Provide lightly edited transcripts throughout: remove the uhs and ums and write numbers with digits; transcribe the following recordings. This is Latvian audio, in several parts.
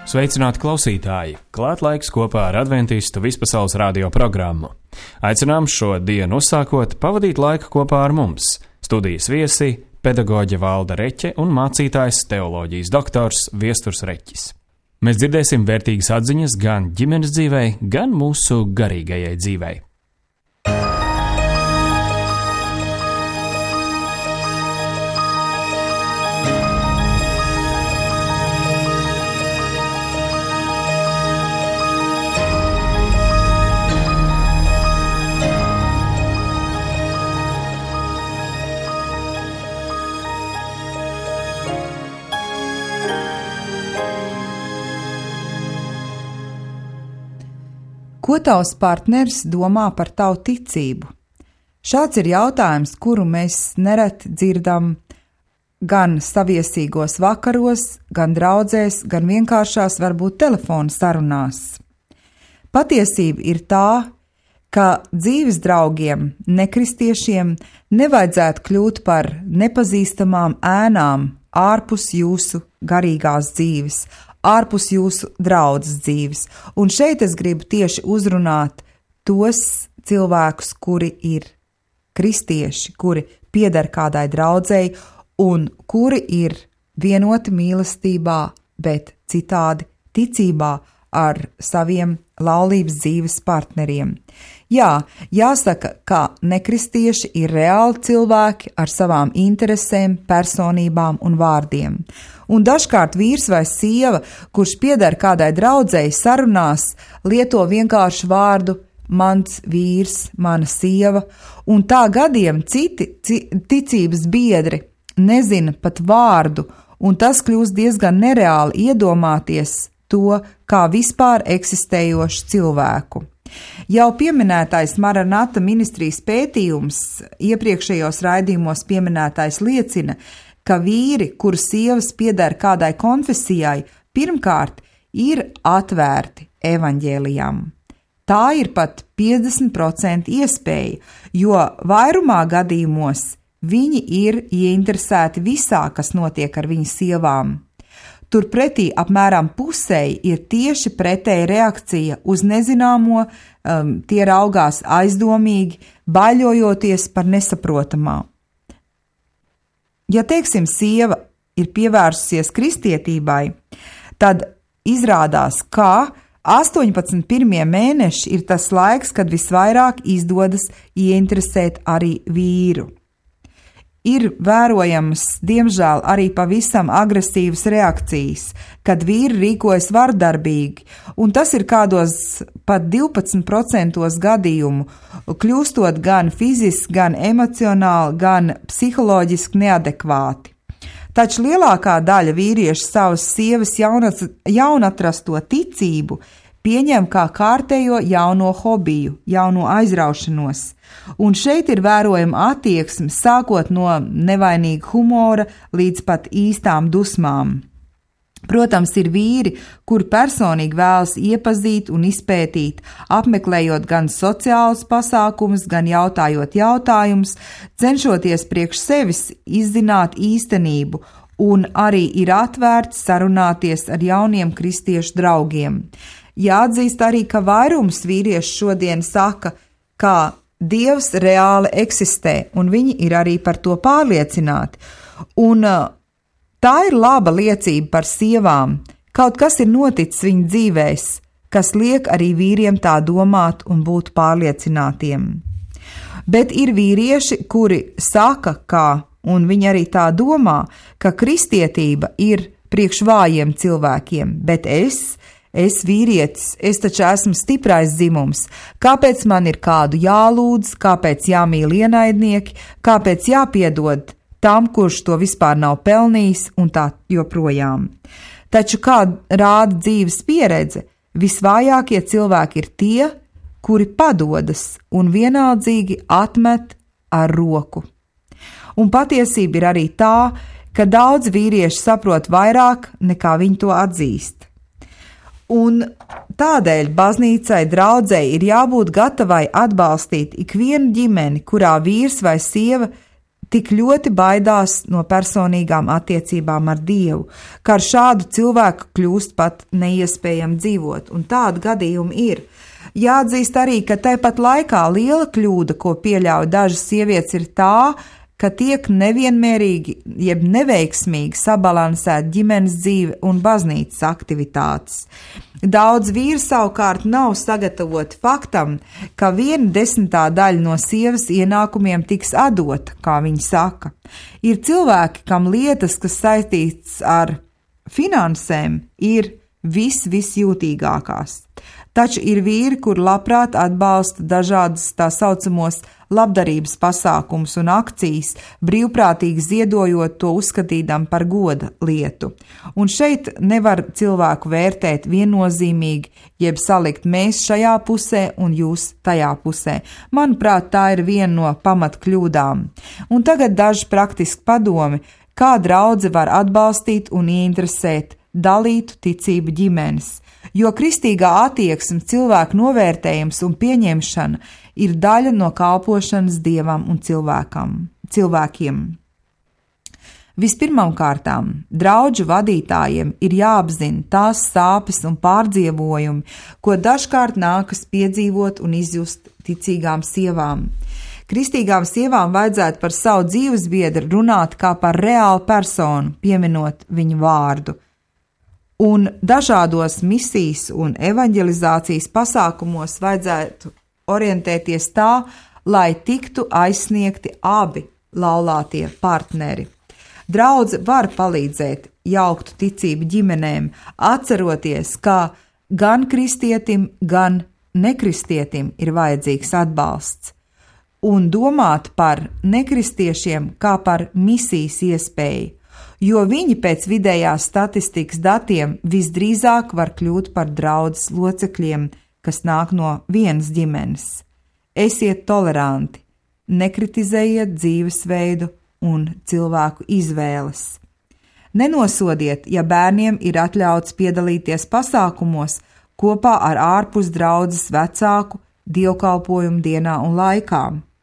Sveicināti klausītāji! Klāt laiks kopā ar Adventistu vispasaules radio programmu. Aicinām šo dienu uzsākot pavadīt laiku kopā ar mums. Studijas viesi – pedagoģe Valda Reķe un mācītājs teoloģijas doktors Viesturs Reķis. Mēs dzirdēsim vērtīgas atziņas gan ģimenes dzīvei, gan mūsu garīgajai dzīvei. Ko tavs partneris domā par tavu ticību? Šāds ir jautājums, kuru mēs nereti dzirdam gan saviesīgos vakaros, gan draudzēs, gan vienkāršās varbūt telefona sarunās. Patiesība ir tā, ka dzīves draugiem, nekristiešiem nevajadzētu kļūt par nepazīstamām ēnām ārpus jūsu garīgās dzīves, ārpus jūsu draudzes dzīves. Un šeit es gribu tieši uzrunāt tos cilvēkus, kuri ir kristieši, kuri pieder kādai draudzei un kuri ir vienoti mīlestībā, bet citādi ticībā ar saviem laulības dzīves partneriem. Jā, jāsaka, ka nekristieši ir reāli cilvēki ar savām interesēm, personībām un vārdiem. Un dažkārt vīrs vai sieva, kurš pieder kādai draudzei, sarunās lieto vienkāršu vārdu mans vīrs, mana sieva, un tā gadiem citi ticības biedri nezina pat vārdu, un tas kļūst diezgan nereāli iedomāties to kā vispār eksistējošu cilvēku. Jau pieminētais Maranata ministrijas pētījums, iepriekšējos raidījumos pieminētais liecina, ka vīri, kuru sievas pieder kādai konfesijai, pirmkārt ir atvērti evaņģēlijam. Tā ir pat 50% iespēja, jo vairumā gadījumos viņi ir ieinteresēti visā, kas notiek ar viņu sievām. Turpretī apmēram pusēji ir tieši pretēja reakcija uz nezināmo, tie raugās aizdomīgi, baļojoties par nesaprotamā. Ja, teiksim, sieva ir pievērsusies kristietībai, tad izrādās, ka 18 pirmie mēneši ir tas laiks, kad visvairāk izdodas ieinteresēt arī vīru. Ir vērojamas, diemžēl, arī pavisam agresīvas reakcijas, kad vīri rīkojas vardarbīgi, un tas ir kādos pat 12% gadījumu, kļūstot gan fiziski, gan emocionāli, gan psiholoģiski neadekvāti. Taču lielākā daļa vīriešu savas sievas jaunatrasto ticību pieņem kā kārtējo jauno hobiju, jauno aizraušanos, un šeit ir vērojama attieksme sākot no nevainīga humora līdz pat īstām dusmām. Protams, ir vīri, kuri personīgi vēlas iepazīt un izpētīt, apmeklējot gan sociālus pasākumus, gan jautājot jautājumus, cenšoties priekš sevis izzināt īstenību, un arī ir atvērti sarunāties ar jauniem kristiešu draugiem. Jāatzīst arī, ka vairums vīriešu šodien saka, ka Dievs reāli eksistē, un viņi ir arī par to pārliecināti. Un tā ir laba liecība par sievām. Kaut kas ir noticis viņu dzīvēs, kas liek arī vīriem tā domāt un būt pārliecinātiem. Bet ir vīrieši, kuri saka, un viņi arī tā domā, ka kristietība ir priekš vājiem cilvēkiem, bet es vīrietis, es taču esmu stiprais dzimums, kāpēc man ir kādu jālūdz, kāpēc jāmīl ienaidnieki, kāpēc jāpiedod tam, kurš to vispār nav pelnījis, un tā joprojām. Taču, kā rāda dzīves pieredze, visvājākie cilvēki ir tie, kuri padodas un vienaldzīgi atmet ar roku. Un patiesība ir arī tā, ka daudz vīrieši saprot vairāk, nekā viņi to atzīst. Un tādēļ baznīcai, draudzei ir jābūt gatavai atbalstīt ikvienu ģimeni, kurā vīrs vai sieva tik ļoti baidās no personīgām attiecībām ar Dievu, ka ar šādu cilvēku kļūst pat neiespējami dzīvot, un tādi gadījumi ir. Jāatzīst arī, ka tāpat laikā liela kļūda, ko pieļauj dažas sievietes, ir tā, ka tiek nevienmērīgi jeb neveiksmīgi sabalansēt ģimenes dzīve un baznīcas aktivitātes. Daudz vīri savukārt nav sagatavoti faktam, ka 1/10 daļa no sievas ienākumiem tiks atdota, kā viņi saka. Ir cilvēki, kam lietas, kas saistītas ar finansēm, ir visjūtīgākās. Taču ir vīri, kur labprāt atbalsta dažādas tā saucamos labdarības pasākumus un akcijas, brīvprātīgi ziedojot to uzskatīdam par goda lietu. Un šeit nevar cilvēku vērtēt viennozīmīgi, jeb salikt mēs šajā pusē un jūs tajā pusē. Manuprāt, tā ir viena no pamatkļūdām. Un tagad daži praktiski padomi, kā draudze var atbalstīt un ieinteresēt dalītu ticību ģimenes. Jo kristīgā attieksme, cilvēku novērtējums un pieņemšana ir daļa no kalpošanas Dievam un cilvēkiem. Vispirmām kārtām, draudžu vadītājiem ir jāapzina tās sāpes un pārdzīvojumi, ko dažkārt nākas piedzīvot un izjust ticīgām sievām. Kristīgām sievām vajadzētu par savu dzīvesbiedru runāt kā par reālu personu, pieminot viņu vārdu. Un dažādos misijas un evaņģelizācijas pasākumos vajadzētu orientēties tā, lai tiktu aizsniegti abi laulātie partneri. Draudze var palīdzēt jauktu ticību ģimenēm, atceroties, ka gan kristietim, gan nekristietim ir vajadzīgs atbalsts, un domāt par nekristiešiem kā par misijas iespēju, jo viņi pēc vidējās statistikas datiem visdrīzāk var kļūt par draudzes locekļiem, kas nāk no vienas ģimenes. Esiet toleranti, nekritizējiet dzīvesveidu un cilvēku izvēles. Nenosodiet, ja bērniem ir atļauts piedalīties pasākumos kopā ar ārpus draudzes vecāku dievkalpojumu dienā un laikā.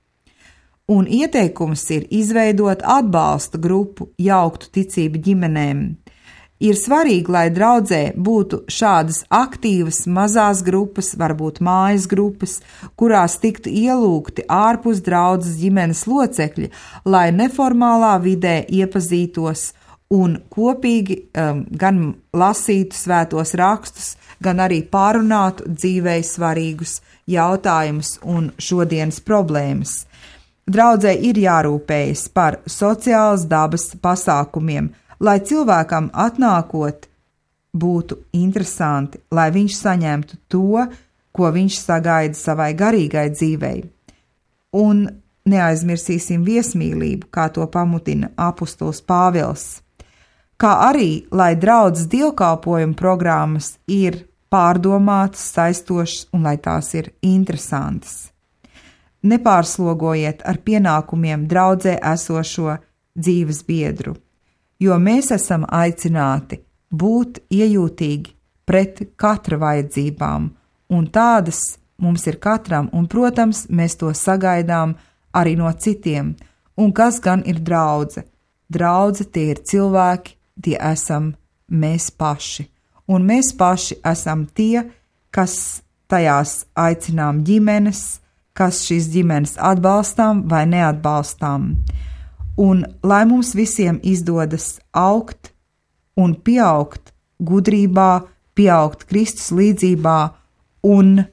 Un ieteikums ir izveidot atbalsta grupu jauktu ticību ģimenēm. Ir svarīgi, lai draudzē būtu šādas aktīvas mazās grupas, varbūt mājas grupas, kurās tiktu ielūgti ārpus draudzes ģimenes locekļi, lai neformālā vidē iepazītos un kopīgi gan lasītu svētos rakstus, gan arī pārunātu dzīvei svarīgus jautājumus un šodienas problēmas. Draudzē ir jārūpējas par sociālas dabas pasākumiem, lai cilvēkam atnākot būtu interesanti, lai viņš saņemtu to, ko viņš sagaida savai garīgai dzīvei. Un neaizmirsīsim viesmīlību, kā to pamudina apustulis Pāvils, kā arī, lai draudzes dievkalpojumu programmas ir pārdomātas, saistošas un lai tās ir interesantas. Nepārslogojiet ar pienākumiem draudzē esošo dzīves biedru, jo mēs esam aicināti būt iejūtīgi pret katra vajadzībām, un tādas mums ir katram, un, protams, mēs to sagaidām arī no citiem. Un kas gan ir draudze? Draudze tie ir cilvēki, tie esam mēs paši, un mēs paši esam tie, kas tajās aicinām ģimenes, kas šīs ģimenes atbalstām vai neatbalstām. Un lai mums visiem izdodas augt un pieaugt gudrībā, pieaugt Kristus līdzībā un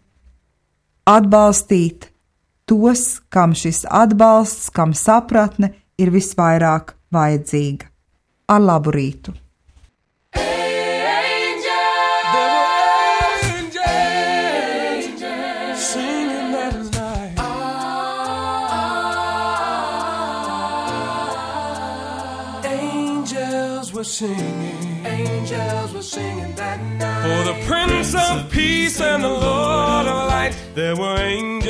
atbalstīt tos, kam šis atbalsts, kam sapratne ir visvairāk vajadzīga. Ar labu rītu! Angels were singing that night. For the Prince of Peace and the Lord of Light, there were angels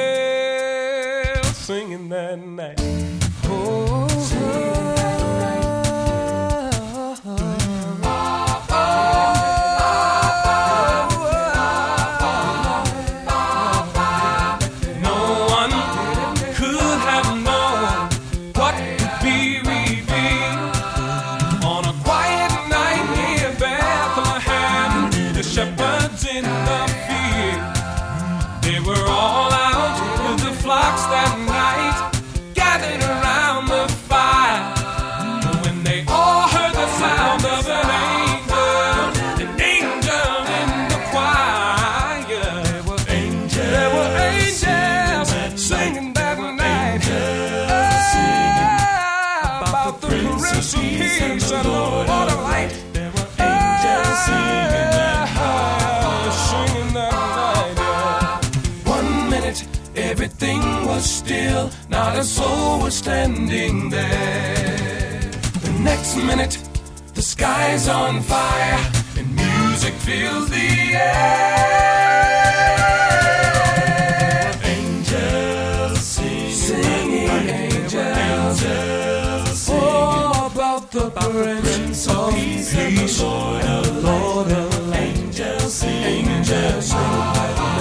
singing that night. Oh, singing that night. No one could have known what still, not a soul was standing there. The next minute, the sky's on fire, and music fills the air. Angels singing, angels singing, oh, about the Prince of Peace and the Lord of angels sing, angels sing.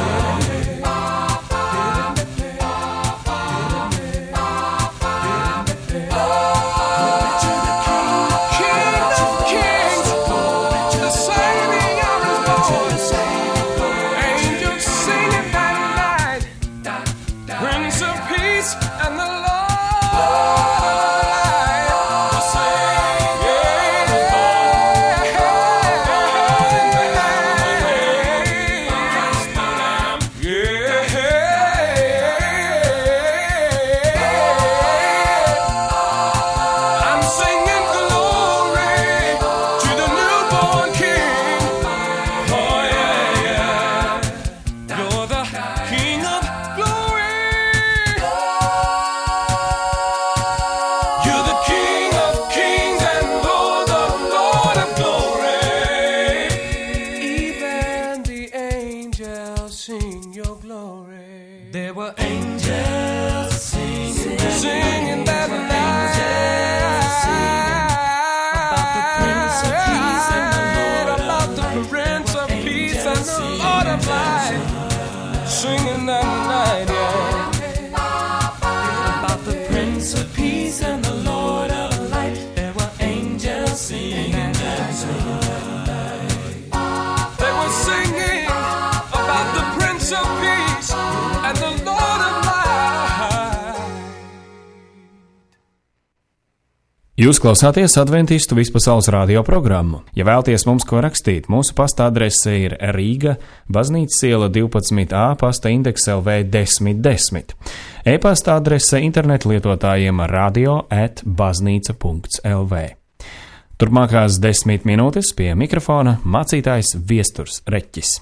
Jūs klausāties Adventistu vispasaules radio programmu. Ja vēlties mums ko rakstīt, mūsu pasta adrese ir Rīga, Baznīcas iela 12A, pasta indeks LV 1010. E-pasta adrese internetu lietotājiem radio@baznīca.lv. Turpmākās 10 minūtes pie mikrofona mācītājs Viesturs Reķis.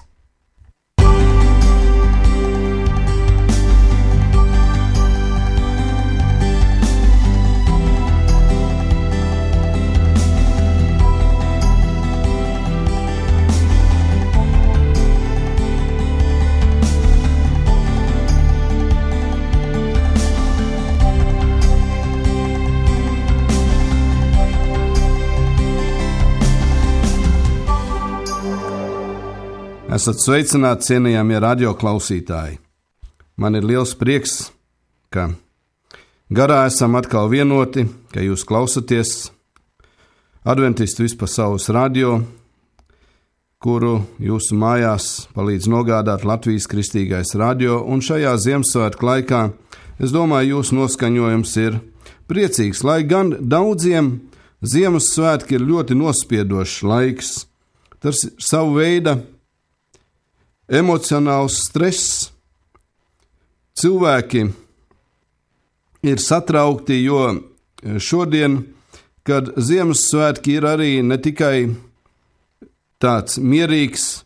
Esat sveicināti, cienījamie radio klausītāji. Man ir liels prieks, ka garā esam atkal vienoti, ka jūs klausaties Adventistu vispasaules radio, kuru jūsu mājās palīdz nogādāt Latvijas Kristīgais radio, un šajā Ziemassvētku laikā, es domāju, jūsu noskaņojums ir priecīgs, lai gan daudziem Ziemassvētki ir ļoti nospiedošs laiks. Tas ir savu veidu emocionāls stress. Cilvēki ir satraukti, jo šodien, kad Ziemassvētki ir arī ne tikai tāds mierīgs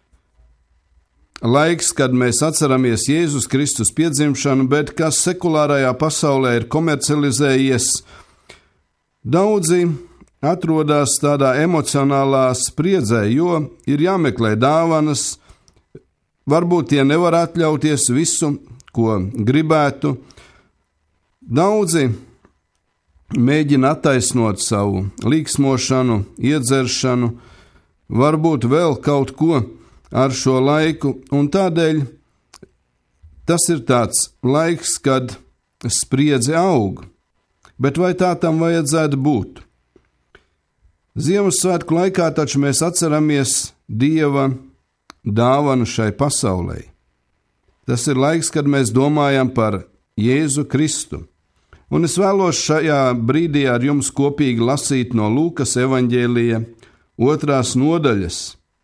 laiks, kad mēs atceramies Jēzus Kristus piedzimšanu, bet kas sekulārajā pasaulē ir komercializējies, daudzi atrodas tādā emocionālā spriedzē, jo ir jāmeklē dāvanas. Varbūt tie nevar atļauties visu, ko gribētu. Daudzi mēģina attaisnot savu līksmošanu, iedzeršanu, varbūt vēl kaut ko ar šo laiku, un tādēļ tas ir tāds laiks, kad spriedze aug. Bet vai tā tam vajadzētu būt? Ziemassvētku laikā taču mēs atceramies Dieva dāvanu šai pasaulē. Tas ir laiks, kad mēs domājam par Jēzu Kristu. Un es vēlos šajā brīdī ar jums kopīgi lasīt no Lūkas evaņģēlija 2. nodaļas.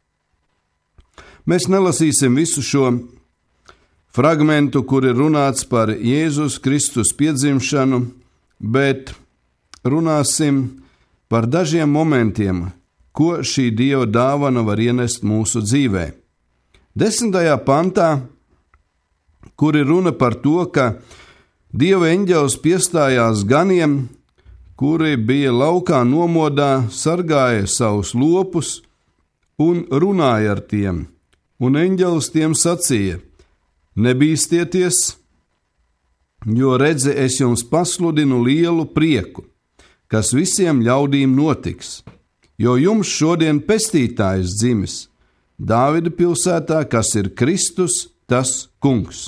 Mēs nelasīsim visu šo fragmentu, kur ir runāts par Jēzus Kristus piedzimšanu, bet runāsim par dažiem momentiem, ko šī Dieva dāvana var ienest mūsu dzīvē. 10. pantā, kur ir runa par to, ka Dieva eņģelis piestājās ganiem, kuri bija laukā nomodā, sargāja savus lopus un runāja ar tiem, un eņģelis tiem sacīja: Nebīstieties, jo redzi, es jums pasludinu lielu prieku, kas visiem ļaudīm notiks, jo jums šodien pestītājs dzimis, Dāvida pilsētā, kas ir Kristus, tas kungs.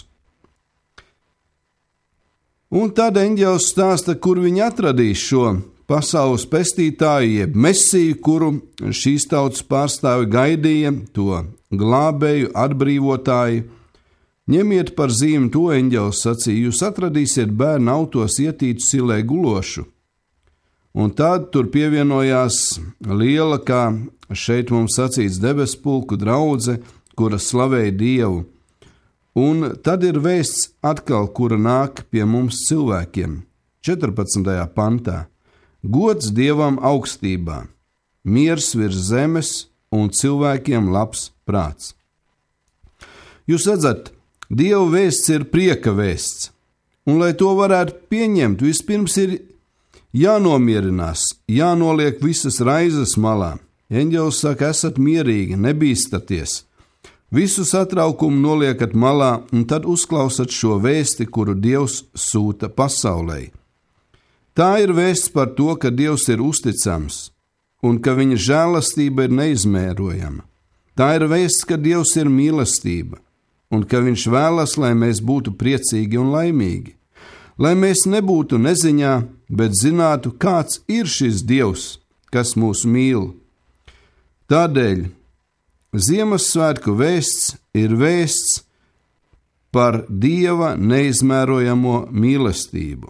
Un tad eņģelis stāsta, kur viņi atradīs šo pasaules pestītāju, jeb mesiju, kuru šīs tautas pārstāvi gaidīja, to glābēju, atbrīvotāju. Ņemiet par zīmi to, eņģelis sacīja, jūs atradīsiet bērnu autos ietītu silē gulošu. Un tad tur pievienojās liela, kā šeit mums sacīts, debespulku draudze, kura slavēja Dievu. Un tad ir vēsts atkal, kura nāk pie mums cilvēkiem. 14. pantā. Gods Dievam augstībā, miers virs zemes un cilvēkiem labs prāts. Jūs redzat, Dieva vēsts ir prieka vēsts. Un, lai to varētu pieņemt, vispirms ir jānomierinās, jānoliek visas raizes malā. Eņģelis saka, esat mierīgi, nebīstaties. Visu satraukumu noliekat malā un tad uzklausat šo vēsti, kuru Dievs sūta pasaulē. Tā ir vēsts par to, ka Dievs ir uzticams un ka viņa žēlastība ir neizmērojama. Tā ir vēsts, ka Dievs ir mīlestība un ka viņš vēlas, lai mēs būtu priecīgi un laimīgi. Lai mēs nebūtu neziņā, bet zinātu, kāds ir šis Dievs, kas mūs mīl. Tādēļ Ziemassvētku vēsts ir vēsts par Dieva neizmērojamo mīlestību.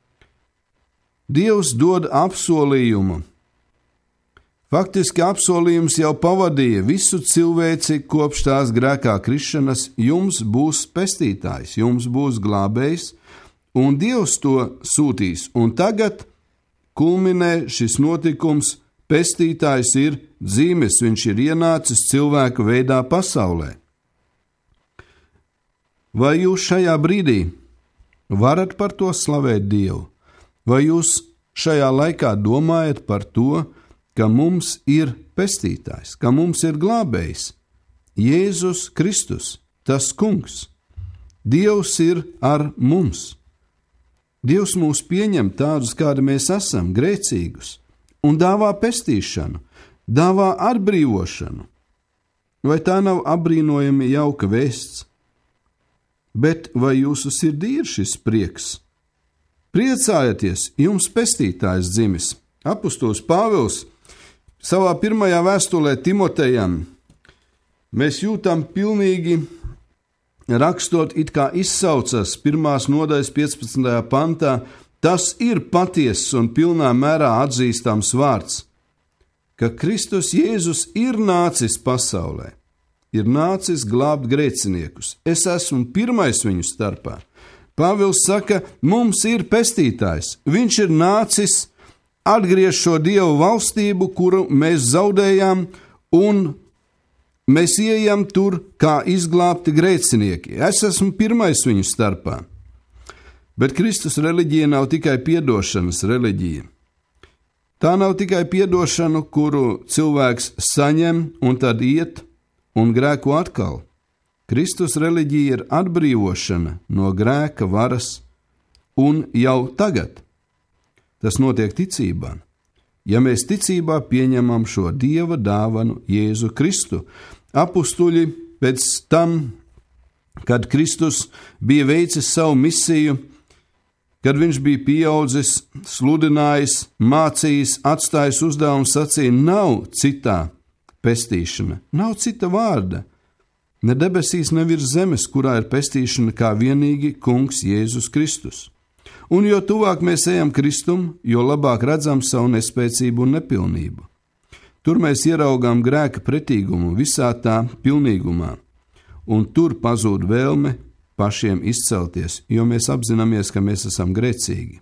Dievs dod apsolījumu. Faktiski apsolījums jau pavadīja visu cilvēci kopš tās grēkā krišanas. Jums būs pestītājs, jums būs glābējs, un Dievs to sūtīs. Un tagad kulminē šis notikums. Pestītājs ir dzīmes, viņš ir ienācis cilvēku veidā pasaulē. Vai jūs šajā brīdī varat par to slavēt Dievu? Vai jūs šajā laikā domājat par to, ka mums ir pestītājs, ka mums ir glābējs? Jēzus Kristus, tas kungs. Dievs ir ar mums. Dievs mūs pieņem tādus, kādi mēs esam, grēcīgus. Un dāvā pestīšanu, dāvā atbrīvošanu. Vai tā nav apbrīnojami jauka vēsts? Bet vai jūsu sirdī ir šis prieks? Priecājieties, jums pestītājs dzimis. Apostols Pāvils savā pirmajā vēstulē Timotejam mēs jūtam pilnīgi rakstot, it kā izsaucas 1. nodaļas 15. pantā, tas ir patiess un pilnā mērā atzīstams vārds, ka Kristus Jēzus ir nācis pasaulē, ir nācis glābt grēciniekus. Es esmu pirmais viņu starpā. Pāvils saka, mums ir pestītājs. Viņš ir nācis atgriezt šo Dievu valstību, kuru mēs zaudējām, un mēs ieejam tur kā izglābti grēcinieki. Es esmu pirmais viņu starpā. Bet Kristus reliģija nav tikai piedošanas reliģija. Tā nav tikai piedošana, kuru cilvēks saņem un tad iet un grēko atkal. Kristus reliģija ir atbrīvošana no grēka varas un jau tagad. Tas notiek ticībā. Ja mēs ticībā pieņemam šo Dieva dāvanu Jēzu Kristu, apustuļi pēc tam, kad Kristus bija veicis savu misiju, kad viņš bija pieaudzis, sludinājis, mācījis, atstājis uzdevumu, sacīja, nav citā pestīšana, nav cita vārda. Ne debesīs, ne virs zemes, kurā ir pestīšana kā vienīgi kungs Jēzus Kristus. Un jo tuvāk mēs ejam Kristum, jo labāk redzam savu nespēcību un nepilnību. Tur mēs ieraugām grēka pretīgumu visā tā pilnīgumā, un tur pazūd vēlme pašiem izcelties, jo mēs apzināmies, ka mēs esam grēcīgi.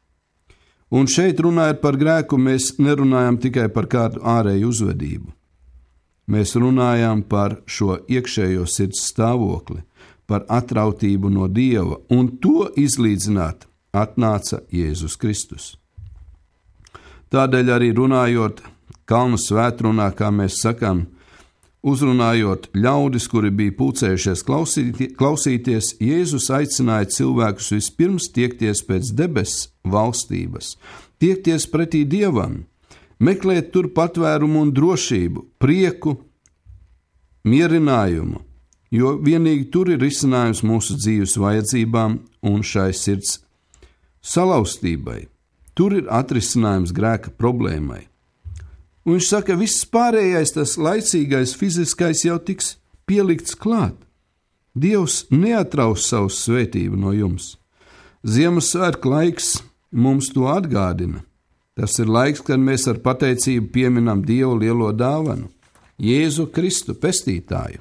Un šeit runājot par grēku, mēs nerunājam tikai par kādu ārēju uzvedību. Mēs runājam par šo iekšējo sirds stāvokli, par atrautību no Dieva, un to izlīdzināt atnāca Jēzus Kristus. Tādēļ arī runājot kalnu svētrunā, kā mēs sakām, uzrunājot ļaudis, kuri bija pulcējušies klausīties, Jēzus aicināja cilvēkus vispirms tiekties pēc debesu valstības, tiekties pretī Dievam, meklēt tur patvērumu un drošību, prieku, mierinājumu, jo vienīgi tur ir risinājums mūsu dzīves vajadzībām un šai sirds salauztībai. Tur ir atrisinājums grēka problēmai. Un viņš saka, viss pārējais, tas laicīgais, fiziskais jau tiks pielikts klāt. Dievs neatraus savu svētību no jums. Ziemassvētku laiks mums to atgādina. Tas ir laiks, kad mēs ar pateicību pieminam Dievu lielo dāvanu, Jēzu Kristu pestītāju.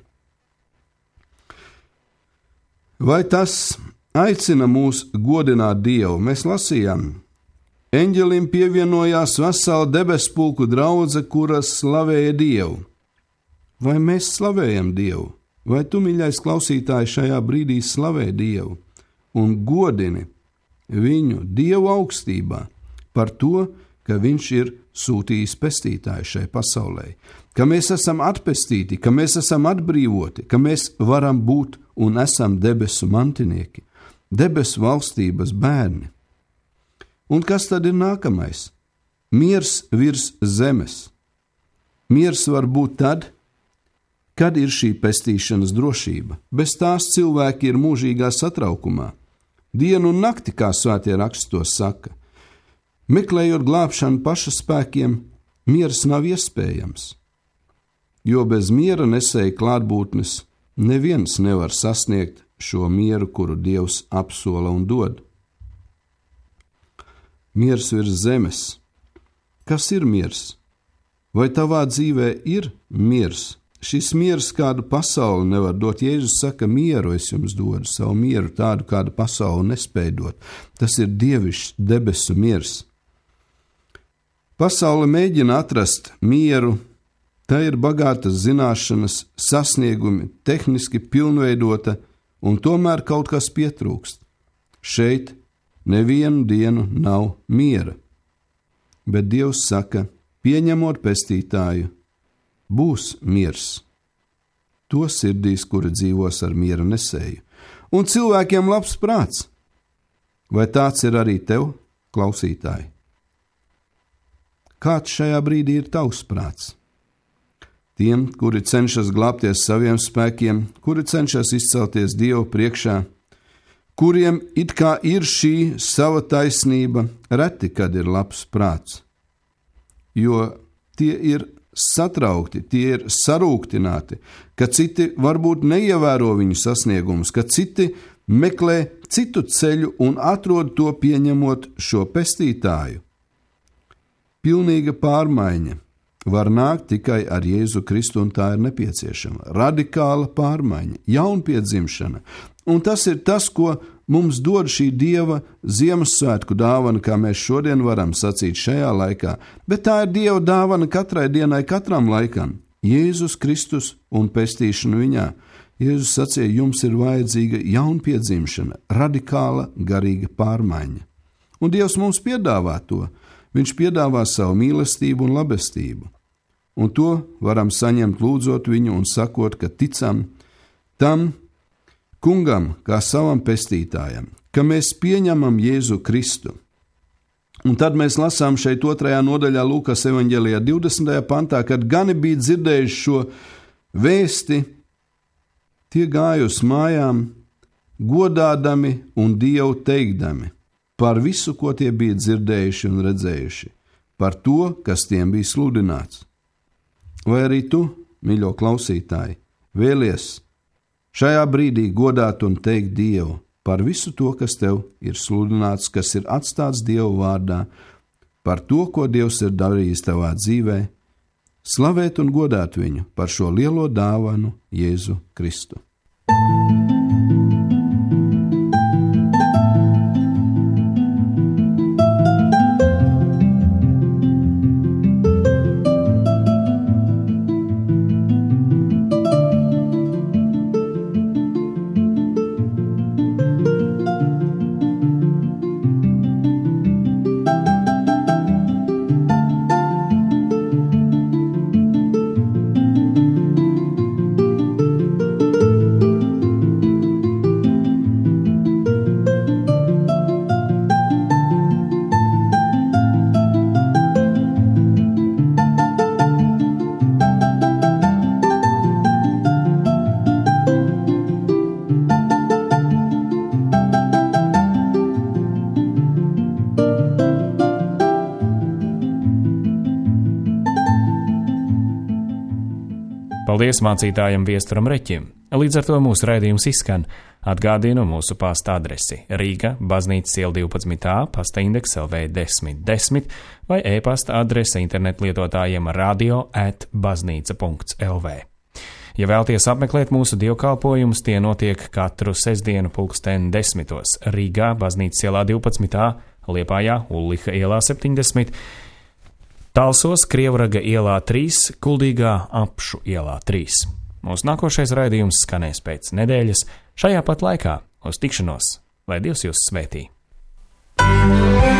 Vai tas aicina mūs godināt Dievu? Mēs lasījām, eņģelim pievienojās vesela debespulku draudze, kuras slavēja Dievu. Vai mēs slavējam Dievu? Vai tu, mīļais klausītāji, šajā brīdī slavē Dievu un godini viņu Dievu augstībā par to, ka viņš ir sūtījis pestītāju šai pasaulē, ka mēs esam atpestīti, ka mēs esam atbrīvoti, ka mēs varam būt un esam debesu mantinieki, debesu valstības bērni. Un kas tad ir nākamais? Miers virs zemes. Miers var būt tad, kad ir šī pestīšanas drošība. Bez tās cilvēki ir mūžīgā satraukumā. Dienu un nakti, kā svētie raksti to saka. Meklējot glābšanu paša spēkiem, miers nav iespējams. Jo bez miera nesēja klātbūtnes neviens nevar sasniegt šo mieru, kuru Dievs apsola un dod. Miers virs zemes. Kas ir miers? Vai tavā dzīvē ir miers? Šis miers, kādu pasauli nevar dot. Jēzus saka, mieru es jums dodu, savu mieru tādu, kādu pasauli nespēj dot. Tas ir dievišķs debesu miers. Pasaule mēģina atrast mieru, tā ir bagātas zināšanas, sasniegumi, tehniski pilnveidota, un tomēr kaut kas pietrūkst. Šeit nevienu dienu nav miera. Bet Dievs saka, pieņemot pestītāju, būs miers. To sirdīs, kuri dzīvos ar miera nesēju. Un cilvēkiem labs prāts. Vai tāds ir arī tev, klausītāji? Kāds šajā brīdī ir tavs prāts? Tiem, kuri cenšas glābties saviem spēkiem, kuri cenšas izcelties Dievu priekšā, kuriem it kā ir šī sava taisnība, reti, kad ir labs prāts. Jo tie ir satraukti, tie ir sarūktināti, ka citi varbūt neievēro viņu sasniegumus, ka citi meklē citu ceļu un atrod to pieņemot šo pestītāju. Pilnīga pārmaiņa var nākt tikai ar Jēzu Kristu, un tā ir nepieciešama. Radikāla pārmaiņa, jaunpiedzimšana. Un tas ir tas, ko mums dod šī Dieva Ziemassvētku dāvana, kā mēs šodien varam sacīt šajā laikā. Bet tā ir Dieva dāvana katrai dienai, katram laikam. Jēzus Kristus un pestīšana viņā. Jēzus sacīja, jums ir vajadzīga jaunpiedzimšana, radikāla garīga pārmaiņa. Un Dievs mums piedāvā to. Viņš piedāvā savu mīlestību un labestību. Un to varam saņemt lūdzot viņu un sakot, ka ticam tam kungam kā savam pestītājam, ka mēs pieņemam Jēzu Kristu. Un tad mēs lasām šeit 2. nodaļā Lūkas evaņģēlijā 20. pantā, kad gani bija dzirdējuši šo vēsti, tie gāja uz mājām, godādami un Dievu teikdami par visu, ko tie bija dzirdējuši un redzējuši, par to, kas tiem bija sludināts. Vai arī tu, mīļo klausītāji, vēlies šajā brīdī godāt un teikt Dievu par visu to, kas tev ir sludināts, kas ir atstāts Dievu vārdā, par to, ko Dievs ir darījis tavā dzīvē, slavēt un godāt viņu par šo lielo dāvanu Jēzu Kristu. Paldies mācītājam Viesturam Reķim. Līdz ar to mūsu raidījums izskan. Atgādinu mūsu pasta adresi Rīga, Baznīcas iela 12a, pasta indeks LV 1010 vai e-pasta adrese internetlietotājiem radio@baznīca.lv. Ja vēlties apmeklēt mūsu dievkalpojumus, tie notiek katru sestdienu 10:10 Rīgā, Baznīcas ielā 12a, Liepājā, Ulliha ielā 70, Talsos, Krievraga ielā 3, Kuldīgā, Apšu ielā 3. Mūsu nākošais raidījums skanēs pēc nedēļas šajā pat laikā. Uz tikšanos, lai Dievs jūs svētī!